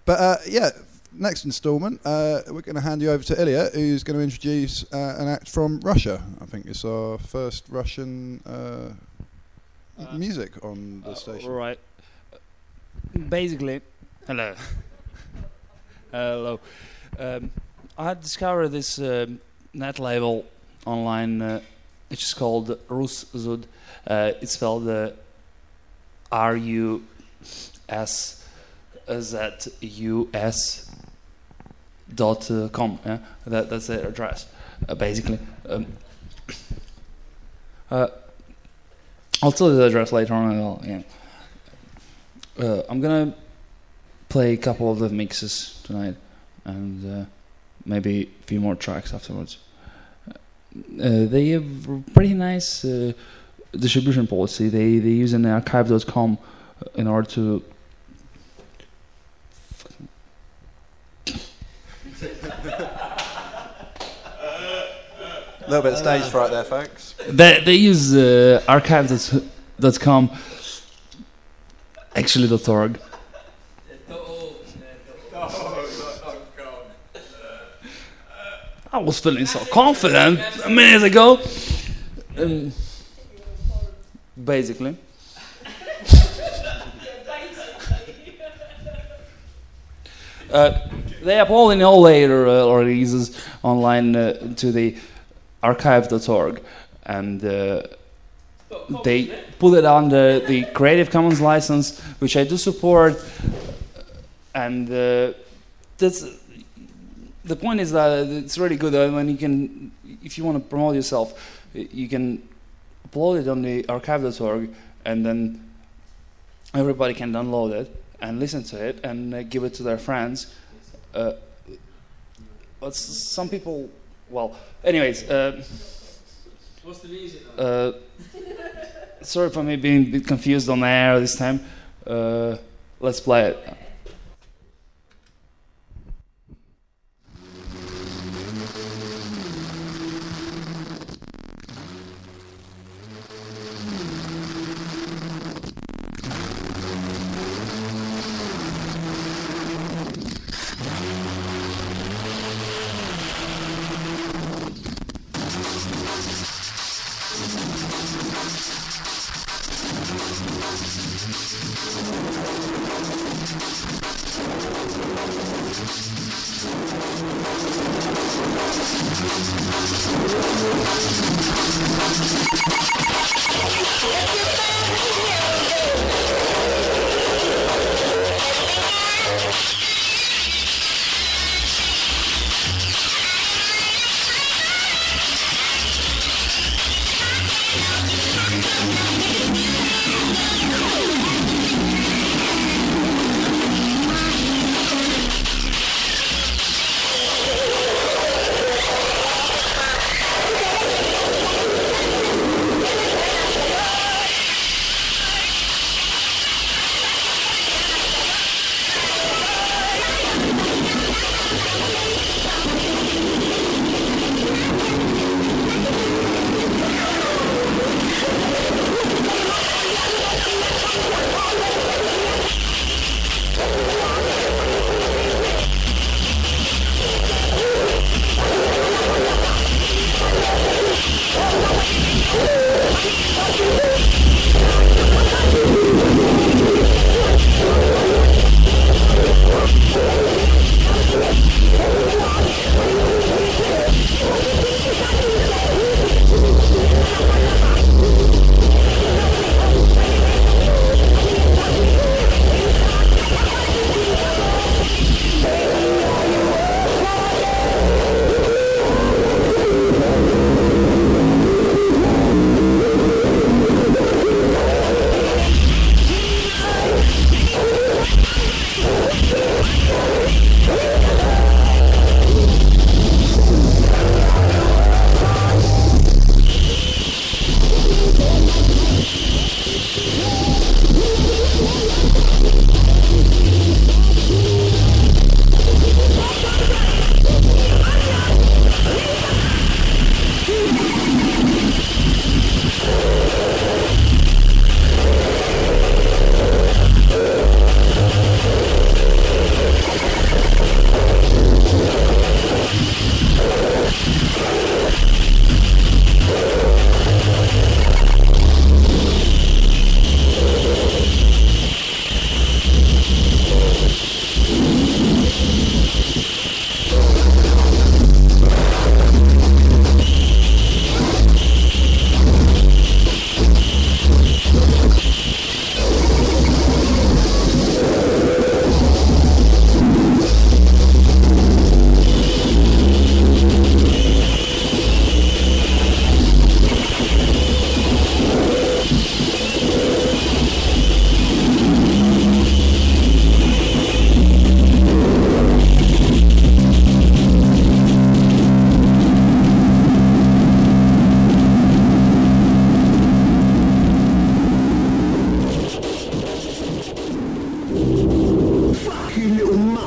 But yeah, next instalment, we're going to hand you over to Ilya, who's going to introduce an act from Russia. I think it's our first Russian music on the station. Right. Basically, hello. Hello. I had discovered this net label online, which is called Ruszud. It's spelled RUSZUS.com. Yeah? That's their address, basically. I'll tell you the address later on. I'm gonna play a couple of the mixes tonight, and maybe a few more tracks afterwards. They have a pretty nice distribution policy. They use an archive.com in order to A little bit of stage fright there, folks. They use archive.com, actually .org. I was feeling so confident a minute ago. Basically. They upload in all later releases online to the archive.org, and they put it under the Creative Commons license, which I do support. And that's the point is that it's really good when you can, if you want to promote yourself, you can upload it on the archive.org, and then everybody can download it and listen to it and give it to their friends. But some people, well, anyways. What's the music? Sorry for me being a bit confused on the air this time. Let's play it.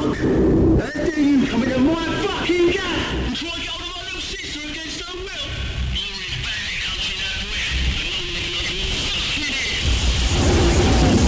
look! How dare you come into my fucking gap and try to get hold of my little sister against her will? Glorious bad country that way, and long niggas will fucking here!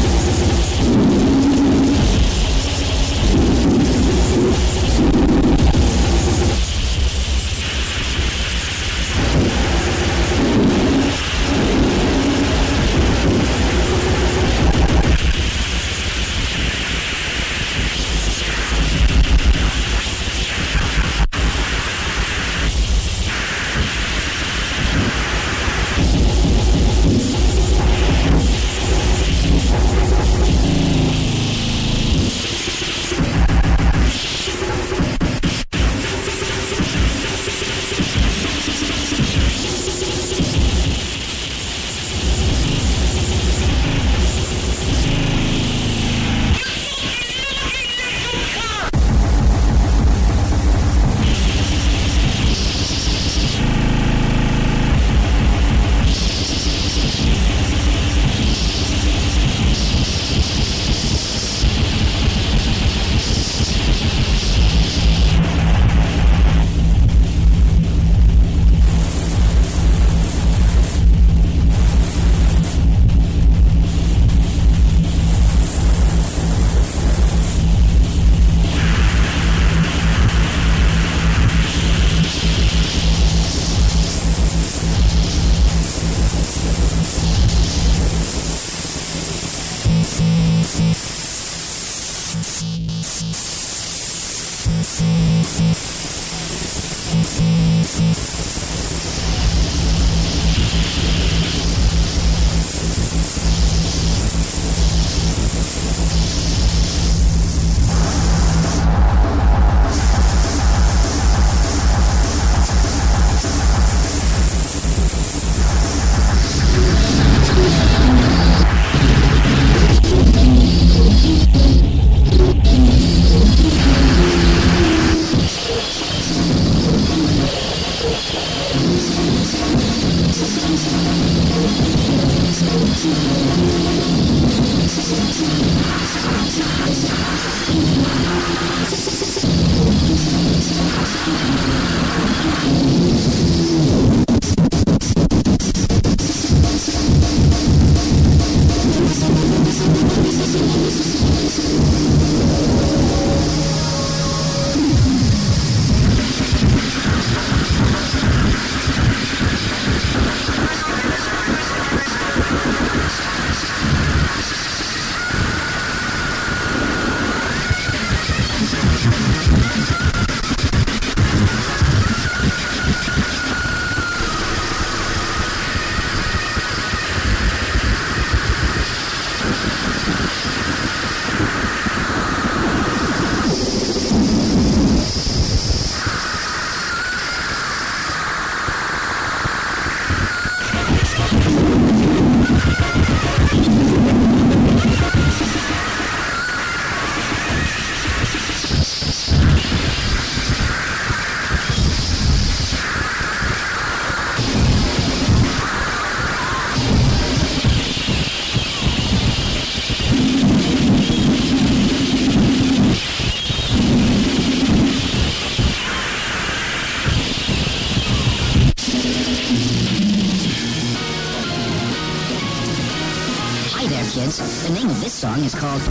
kids. The name of this song is called...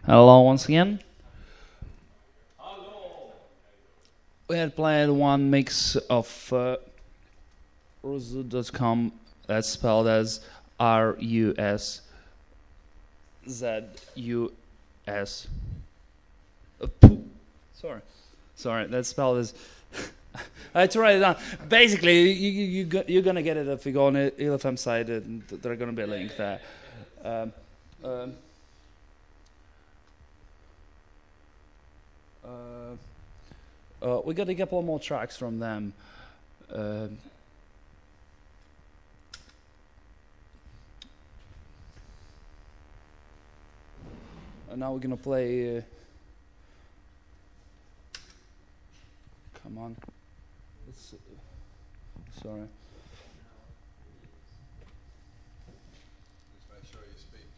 Hello once again. We had played one mix of Ruszuz.com, that's spelled as Ruszzus. Sorry, that's spelled as. I had to write it down. Basically, you're gonna get it if you go on the ELFM site, and there's gonna be a link there. We got a couple more tracks from them. And now we're gonna play. Come on. Sorry. Just make sure you speak.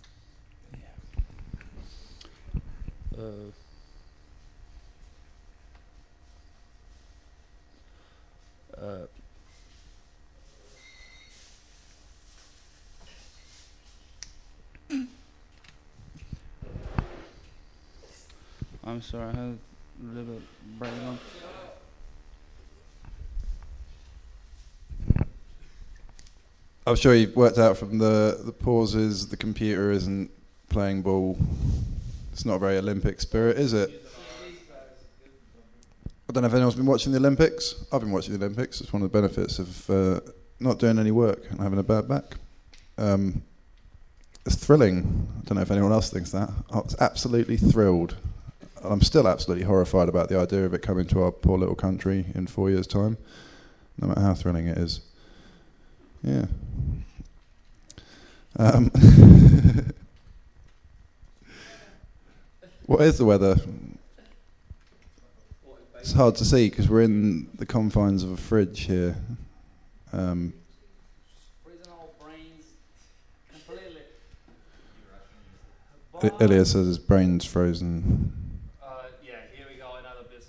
I'm sorry, I had a little breakdown. I'm sure you've worked out from the pauses, the computer isn't playing ball. It's not a very Olympic spirit, is it? I don't know if anyone's been watching the Olympics. I've been watching the Olympics. It's one of the benefits of not doing any work and having a bad back. It's thrilling. I don't know if anyone else thinks that. I was absolutely thrilled. I'm still absolutely horrified about the idea of it coming to our poor little country in 4 years' time, no matter how thrilling it is. Yeah. What is the weather? It's hard to see because we're in the confines of a fridge here. Freezing our brains completely. Ilya says his brain's frozen. Yeah, here we go, another bit.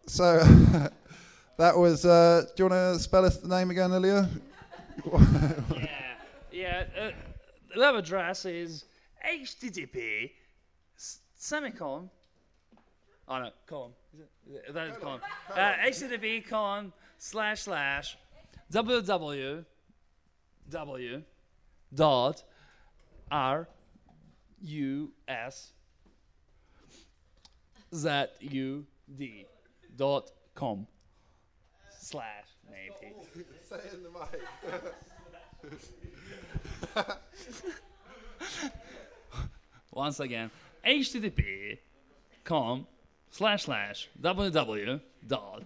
So that was. Do you want to spell us the name again, Ilya? Yeah. The web address is http semicolon. Oh no, colon. That is colon. http colon / www dot ruszud.com / maybe. Say it in the mic. Once again, http com / www dot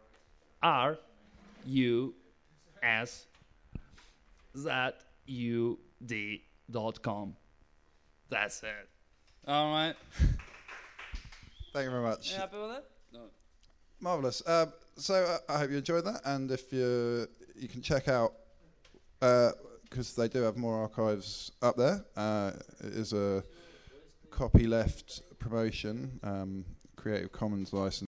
ruszud.com. That's it. All right. Thank you very much. You happy with it? No. Marvelous. So I hope you enjoyed that, and if you can check out, because they do have more archives up there. It is a copyleft promotion, Creative Commons license.